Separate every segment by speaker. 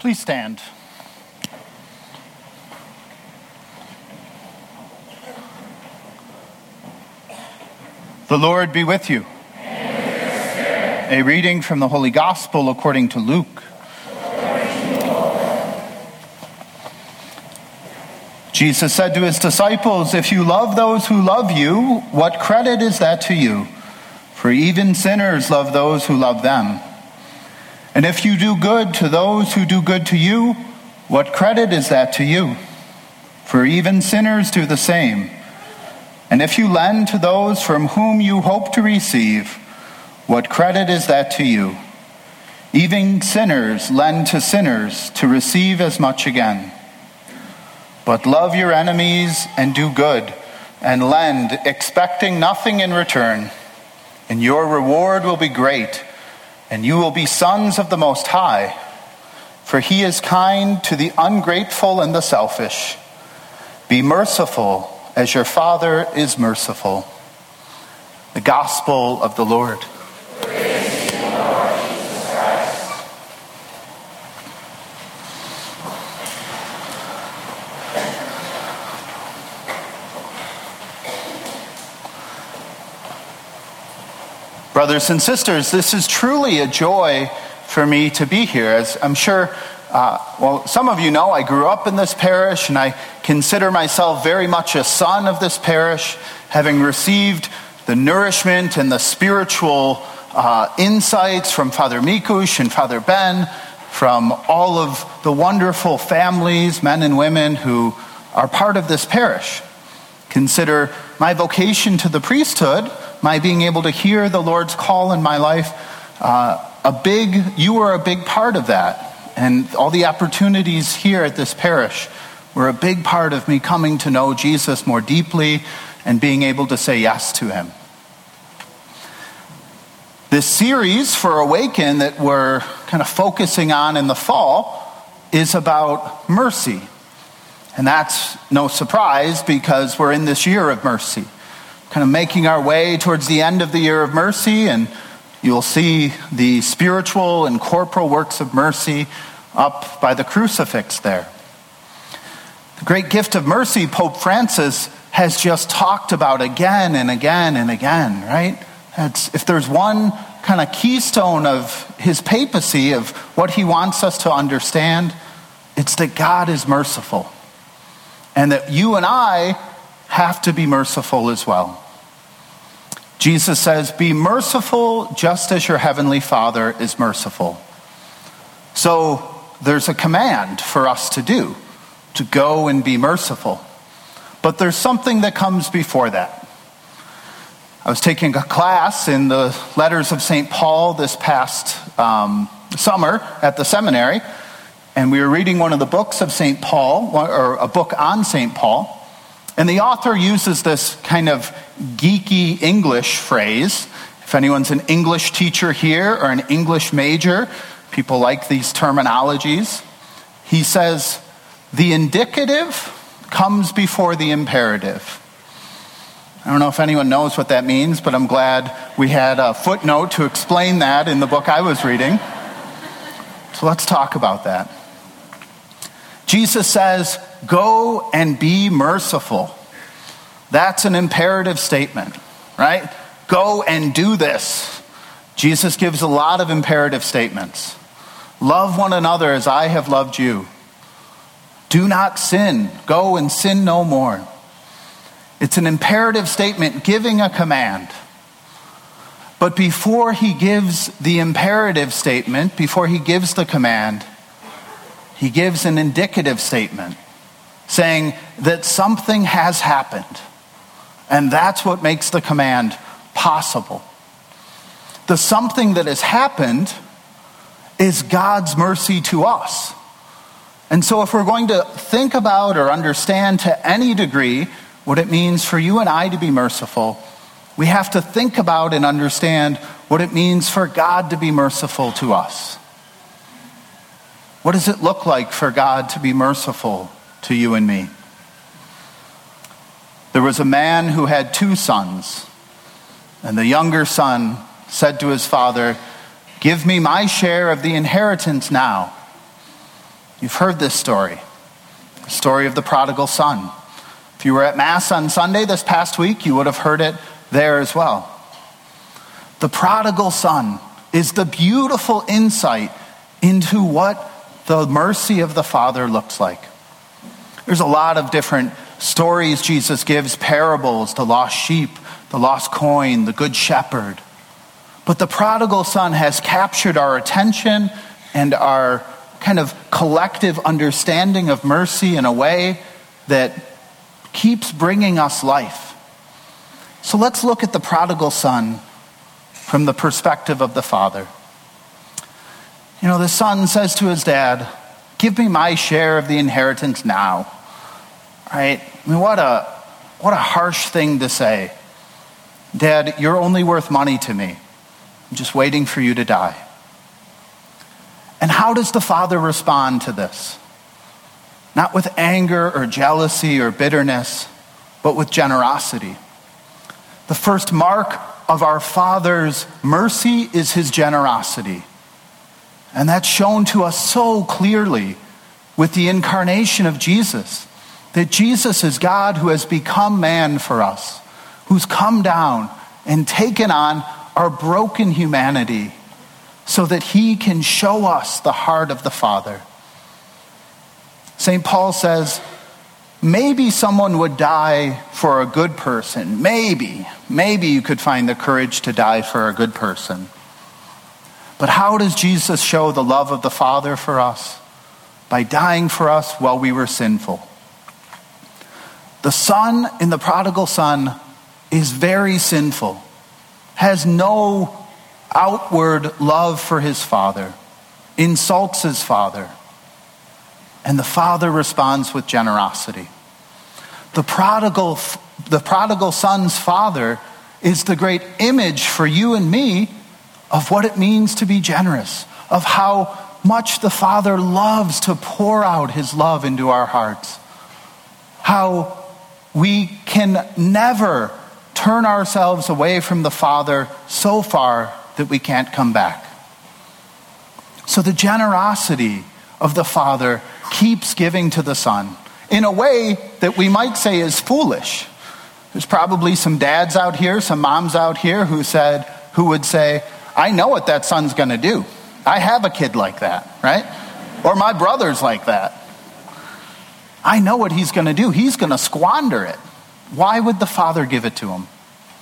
Speaker 1: Please stand. The Lord be with you. A reading from the Holy Gospel according to Luke. Jesus said to his disciples, "If you love those who love you, what credit is that to you? For even sinners love those who love them. And if you do good to those who do good to you, what credit is that to you? For even sinners do the same. And if you lend to those from whom you hope to receive, what credit is that to you? Even sinners lend to sinners to receive as much again. But love your enemies and do good, and lend, expecting nothing in return. And your reward will be great, and you will be sons of the Most High. For he is kind to the ungrateful and the selfish. Be merciful as your Father is merciful." The Gospel of the Lord.
Speaker 2: Praise to you, Lord Jesus Christ.
Speaker 1: Brothers and sisters, this is truly a joy for me to be here. As I'm sure, some of you know, I grew up in this parish, and I consider myself very much a son of this parish, having received the nourishment and the spiritual insights from Father Mikush and Father Ben, from all of the wonderful families, men and women who are part of this parish. Consider my vocation to the priesthood, my being able to hear the Lord's call in my life, you were a big part of that. And all the opportunities here at this parish were a big part of me coming to know Jesus more deeply and being able to say yes to him. This series for Awaken that we're kind of focusing on in the fall is about mercy. And that's no surprise because we're in this year of mercy, kind of making our way towards the end of the year of mercy, and you'll see the spiritual and corporal works of mercy up by the crucifix there. The great gift of mercy, Pope Francis has just talked about again and again and again, right? If there's one kind of keystone of his papacy, of what he wants us to understand, it's that God is merciful. And that you and I have to be merciful as well. Jesus says, "Be merciful just as your heavenly Father is merciful." So there's a command for us to do, to go and be merciful. But there's something that comes before that. I was taking a class in the letters of St. Paul this past summer at the seminary, and we were reading one of the books of St. Paul, or a book on St. Paul, and the author uses this kind of geeky English phrase. If anyone's an English teacher here or an English major, people like these terminologies. He says, the indicative comes before the imperative. I don't know if anyone knows what that means, but I'm glad we had a footnote to explain that in the book I was reading. So let's talk about that. Jesus says, "Go and be merciful." That's an imperative statement, right? Go and do this. Jesus gives a lot of imperative statements. Love one another as I have loved you. Do not sin. Go and sin no more. It's an imperative statement giving a command. But before he gives the imperative statement, before he gives the command, he gives an indicative statement saying that something has happened. And that's what makes the command possible. The something that has happened is God's mercy to us. And so if we're going to think about or understand to any degree what it means for you and I to be merciful, we have to think about and understand what it means for God to be merciful to us. What does it look like for God to be merciful to you and me? There was a man who had 2 sons, and the younger son said to his father, "Give me my share of the inheritance now." You've heard this story, the story of the prodigal son. If you were at Mass on Sunday this past week, you would have heard it there as well. The prodigal son is the beautiful insight into what the mercy of the Father looks like. There's a lot of different stories Jesus gives, parables, the lost sheep, the lost coin, the good shepherd. But the prodigal son has captured our attention and our kind of collective understanding of mercy in a way that keeps bringing us life. So let's look at the prodigal son from the perspective of the father. You know, the son says to his dad, "Give me my share of the inheritance now." Right? I mean, what a harsh thing to say. "Dad, you're only worth money to me. I'm just waiting for you to die." And how does the father respond to this? Not with anger or jealousy or bitterness, but with generosity. The first mark of our Father's mercy is his generosity. And that's shown to us so clearly with the incarnation of Jesus. That Jesus is God who has become man for us, who's come down and taken on our broken humanity so that he can show us the heart of the Father. St. Paul says, maybe someone would die for a good person. Maybe you could find the courage to die for a good person. But how does Jesus show the love of the Father for us? By dying for us while we were sinful. The son in the prodigal son is very sinful, has no outward love for his father, insults his father, and the father responds with generosity. The prodigal son's father is the great image for you and me of what it means to be generous, of how much the Father loves to pour out his love into our hearts, how we can never turn ourselves away from the Father so far that we can't come back. So the generosity of the Father keeps giving to the Son in a way that we might say is foolish. There's probably some dads out here, some moms out here who would say, "I know what that son's going to do. I have a kid like that," right? Or my brother's like that. I know what he's going to do. He's going to squander it. Why would the Father give it to him?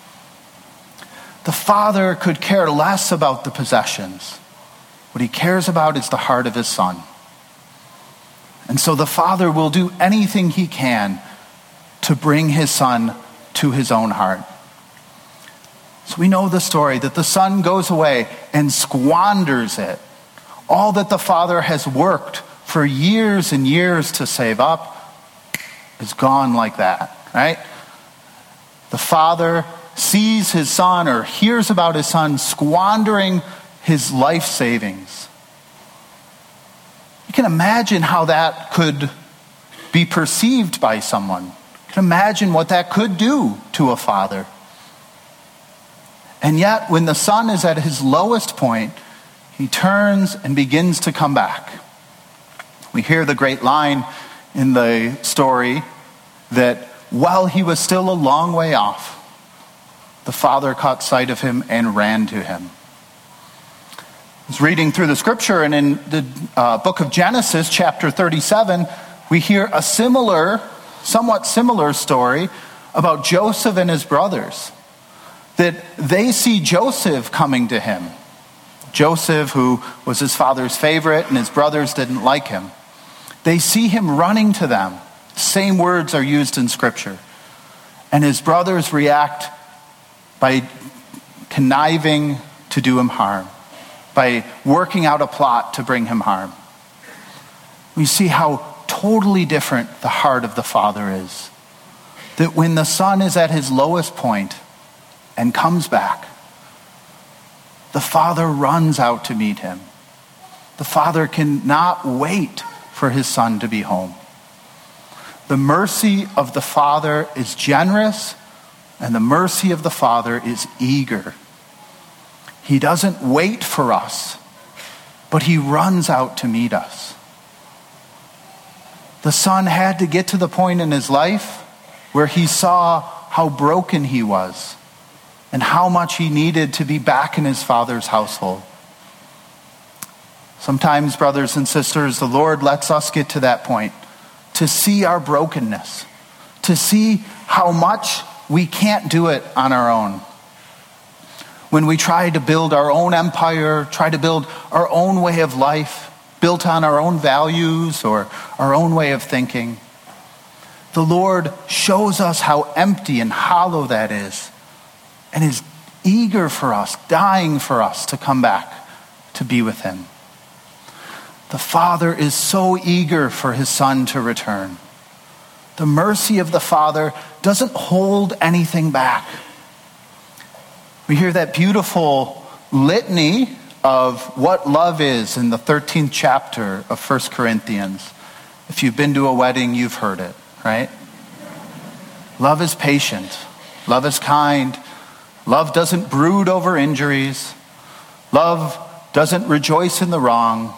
Speaker 1: The Father could care less about the possessions. What he cares about is the heart of his Son. And so the Father will do anything he can to bring his Son to his own heart. So we know the story that the son goes away and squanders it. All that the Father has worked for years and years to save up is gone like that, right? The Father sees his son or hears about his son squandering his life savings. You can imagine how that could be perceived by someone. You can imagine what that could do to a father. And yet, when the son is at his lowest point, he turns and begins to come back. We hear the great line in the story that while he was still a long way off, the Father caught sight of him and ran to him. I was reading through the scripture, and in the book of Genesis, chapter 37, we hear a somewhat similar story about Joseph and his brothers. That they see Joseph coming to him. Joseph, who was his father's favorite, and his brothers didn't like him. They see him running to them. Same words are used in Scripture. And his brothers react by conniving to do him harm, by working out a plot to bring him harm. We see how totally different the heart of the Father is. That when the Son is at his lowest point and comes back, the Father runs out to meet him. The Father cannot wait for his Son to be home. The mercy of the Father is generous, and the mercy of the Father is eager. He doesn't wait for us, but he runs out to meet us. The son had to get to the point in his life where he saw how broken he was and how much he needed to be back in his Father's household. Sometimes, brothers and sisters, the Lord lets us get to that point, to see our brokenness, to see how much we can't do it on our own. When we try to build our own empire, try to build our own way of life, built on our own values or our own way of thinking, the Lord shows us how empty and hollow that is, and is eager for us, dying for us to come back to be with him. The Father is so eager for his Son to return. The mercy of the Father doesn't hold anything back. We hear that beautiful litany of what love is in the 13th chapter of 1 Corinthians. If you've been to a wedding, you've heard it, right? Love is patient. Love is kind. Love doesn't brood over injuries. Love doesn't rejoice in the wrong.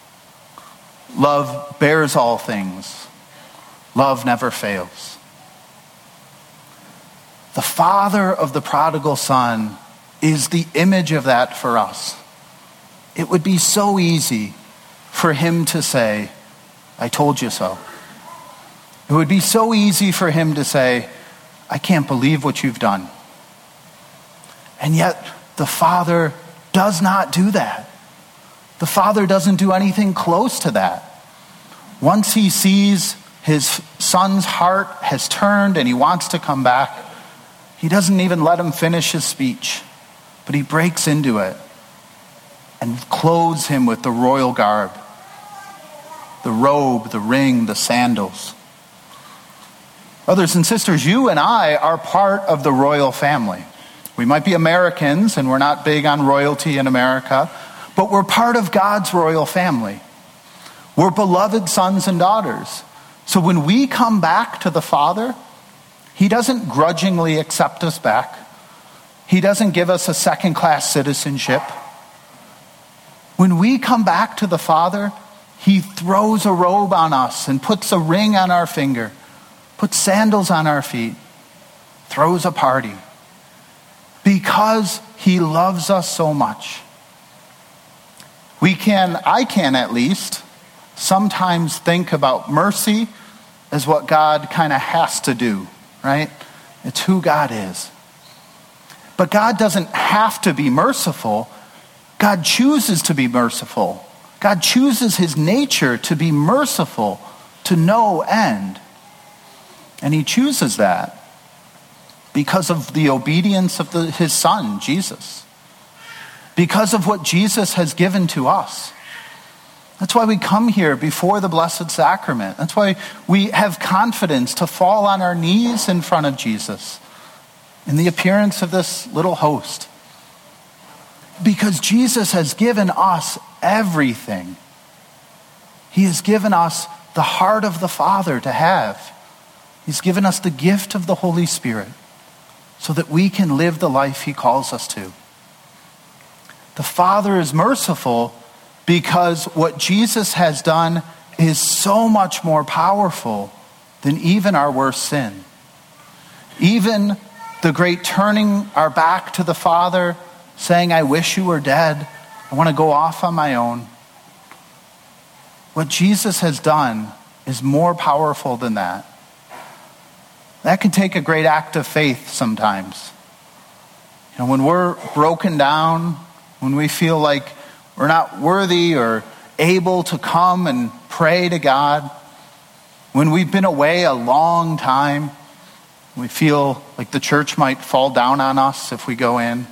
Speaker 1: Love bears all things. Love never fails. The Father of the prodigal son is the image of that for us. It would be so easy for him to say, I told you so. It would be so easy for him to say, I can't believe what you've done. And yet the Father does not do that. The Father doesn't do anything close to that. Once he sees his son's heart has turned and he wants to come back, he doesn't even let him finish his speech, but he breaks into it and clothes him with the royal garb, the robe, the ring, the sandals. Brothers and sisters, you and I are part of the royal family. We might be Americans and we're not big on royalty in America, but we're part of God's royal family. We're beloved sons and daughters. So when we come back to the Father, he doesn't grudgingly accept us back. He doesn't give us a second-class citizenship. When we come back to the Father, he throws a robe on us and puts a ring on our finger, puts sandals on our feet, throws a party. Because he loves us so much. I can at least, sometimes think about mercy as what God kind of has to do, right? It's who God is. But God doesn't have to be merciful. God chooses to be merciful. God chooses his nature to be merciful to no end. And he chooses that because of the obedience of his Son, Jesus. Because of what Jesus has given to us. That's why we come here before the Blessed Sacrament. That's why we have confidence to fall on our knees in front of Jesus in the appearance of this little host. Because Jesus has given us everything. He has given us the heart of the Father to have. He's given us the gift of the Holy Spirit so that we can live the life he calls us to. The Father is merciful because what Jesus has done is so much more powerful than even our worst sin. Even the great turning our back to the Father, saying, I wish you were dead. I want to go off on my own. What Jesus has done is more powerful than that. That can take a great act of faith sometimes. And when we're broken down, when we feel like we're not worthy or able to come and pray to God, when we've been away a long time, we feel like the church might fall down on us if we go in.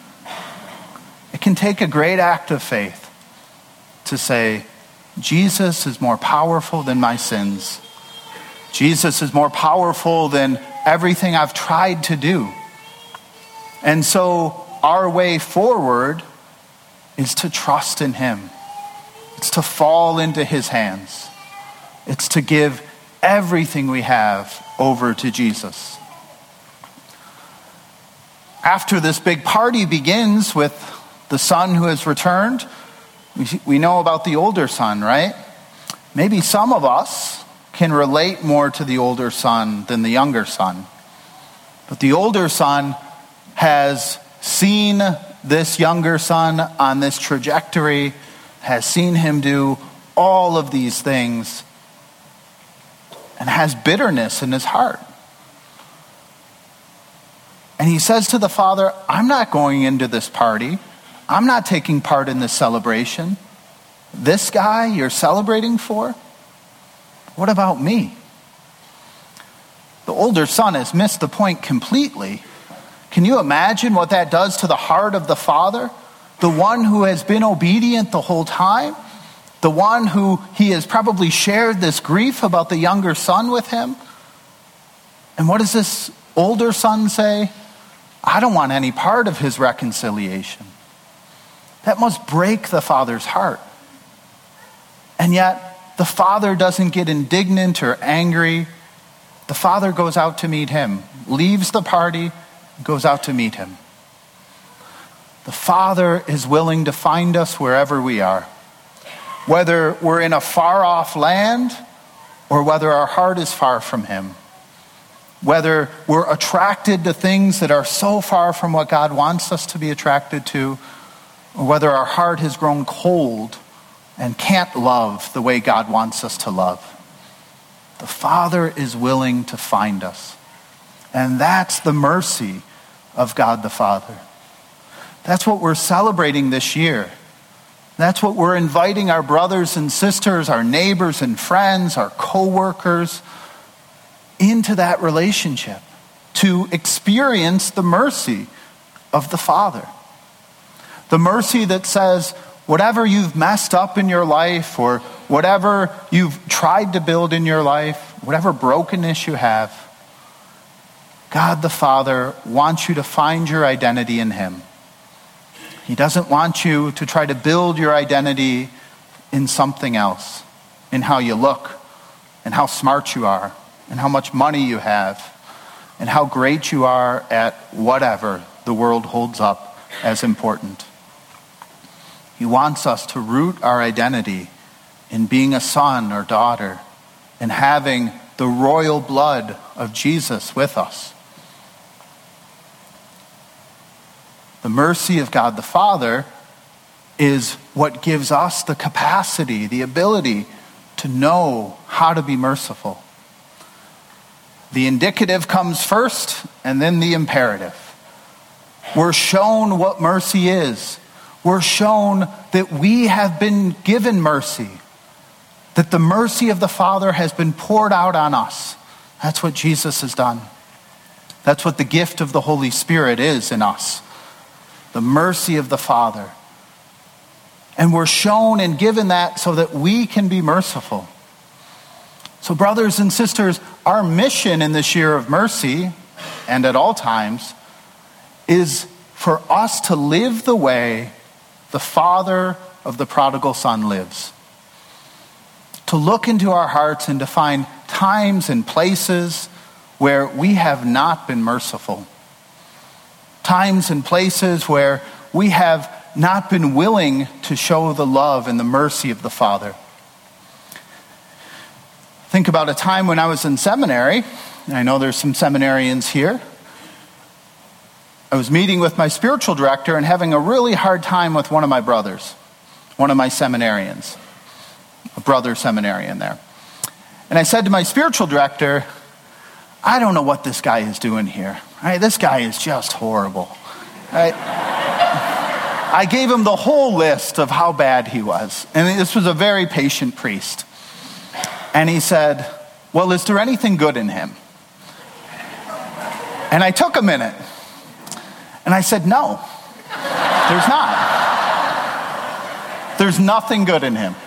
Speaker 1: It can take a great act of faith to say, Jesus is more powerful than my sins. Jesus is more powerful than everything I've tried to do. And so our way forward is to trust in him. It's to fall into his hands. It's to give everything we have over to Jesus. After this big party begins with the son who has returned, we know about the older son, right? Maybe some of us can relate more to the older son than the younger son. But the older son has seen this younger son on this trajectory, has seen him do all of these things, and has bitterness in his heart. And he says to the father, I'm not going into this party. I'm not taking part in this celebration. This guy you're celebrating for? What about me? The older son has missed the point completely. Can you imagine what that does to the heart of the father? The one who has been obedient the whole time? The one who he has probably shared this grief about the younger son with him? And what does this older son say? I don't want any part of his reconciliation. That must break the father's heart. And yet, the father doesn't get indignant or angry. The father goes out to meet him, leaves the party, goes out to meet him. The Father is willing to find us wherever we are. Whether we're in a far-off land or whether our heart is far from him. Whether we're attracted to things that are so far from what God wants us to be attracted to, or whether our heart has grown cold and can't love the way God wants us to love. The Father is willing to find us. And that's the mercy of God the Father. That's what we're celebrating this year. That's what we're inviting our brothers and sisters, our neighbors and friends, our co-workers into that relationship to experience the mercy of the Father. The mercy that says, whatever you've messed up in your life or whatever you've tried to build in your life, whatever brokenness you have, God the Father wants you to find your identity in him. He doesn't want you to try to build your identity in something else, in how you look, and how smart you are, and how much money you have, and how great you are at whatever the world holds up as important. He wants us to root our identity in being a son or daughter and having the royal blood of Jesus with us. The mercy of God the Father is what gives us the capacity, the ability to know how to be merciful. The indicative comes first and then the imperative. We're shown what mercy is. We're shown that we have been given mercy, that the mercy of the Father has been poured out on us. That's what Jesus has done. That's what the gift of the Holy Spirit is in us. The mercy of the Father. And we're shown and given that so that we can be merciful. So brothers and sisters, our mission in this year of mercy, and at all times, is for us to live the way the father of the prodigal son lives. To look into our hearts and to find times and places where we have not been merciful. Times and places where we have not been willing to show the love and the mercy of the Father. Think about a time when I was in seminary, and I know there's some seminarians here. I was meeting with my spiritual director and having a really hard time with one of my brothers, one of my seminarians, a brother seminarian there. And I said to my spiritual director, I don't know what this guy is doing here. Right? This guy is just horrible. Right? I gave him the whole list of how bad he was. And this was a very patient priest. And he said, well, is there anything good in him? And I took a minute. And I said, no, there's not. There's nothing good in him.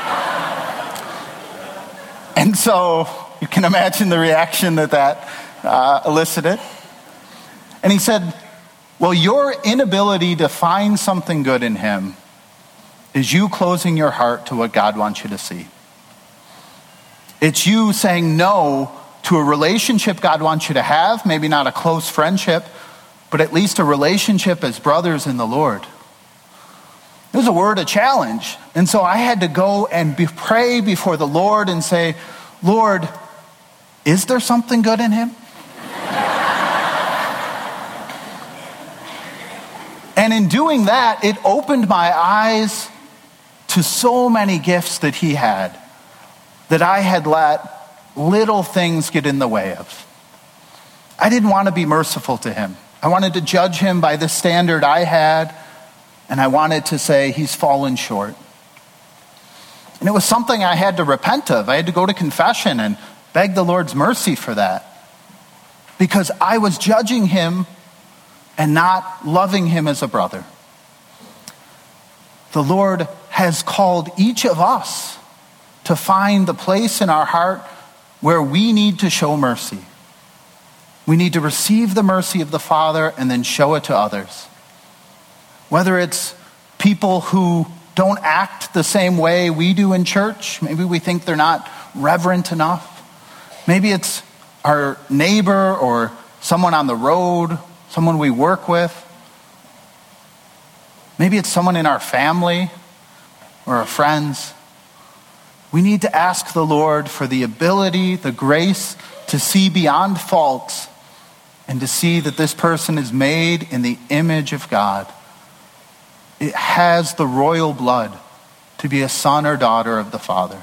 Speaker 1: And so you can imagine the reaction that elicited. And he said, well, your inability to find something good in him is you closing your heart to what God wants you to see. It's you saying no to a relationship God wants you to have, maybe not a close friendship, but at least a relationship as brothers in the Lord. It was a word of challenge. And so I had to go and pray before the Lord and say, Lord, is there something good in him? And in doing that, it opened my eyes to so many gifts that he had that I had let little things get in the way of. I didn't want to be merciful to him. I wanted to judge him by the standard I had, and I wanted to say he's fallen short. And it was something I had to repent of. I had to go to confession and beg the Lord's mercy for that, because I was judging him and not loving him as a brother. The Lord has called each of us to find the place in our heart where we need to show mercy. We need to receive the mercy of the Father and then show it to others. Whether it's people who don't act the same way we do in church, maybe we think they're not reverent enough. Maybe it's our neighbor or someone on the road, someone we work with. Maybe it's someone in our family or our friends. We need to ask the Lord for the ability, the grace to see beyond faults and to see that this person is made in the image of God. It has the royal blood to be a son or daughter of the Father.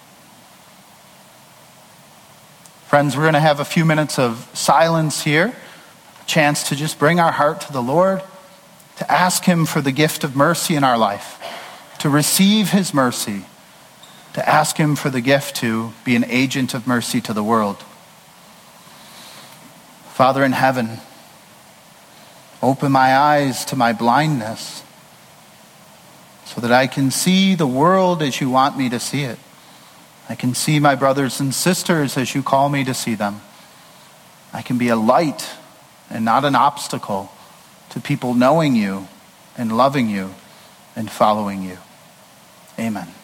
Speaker 1: Friends, we're going to have a few minutes of silence here, a chance to just bring our heart to the Lord, to ask him for the gift of mercy in our life, to receive his mercy, to ask him for the gift to be an agent of mercy to the world. Father in heaven, open my eyes to my blindness so that I can see the world as you want me to see it. I can see my brothers and sisters as you call me to see them. I can be a light and not an obstacle to people knowing you and loving you and following you. Amen.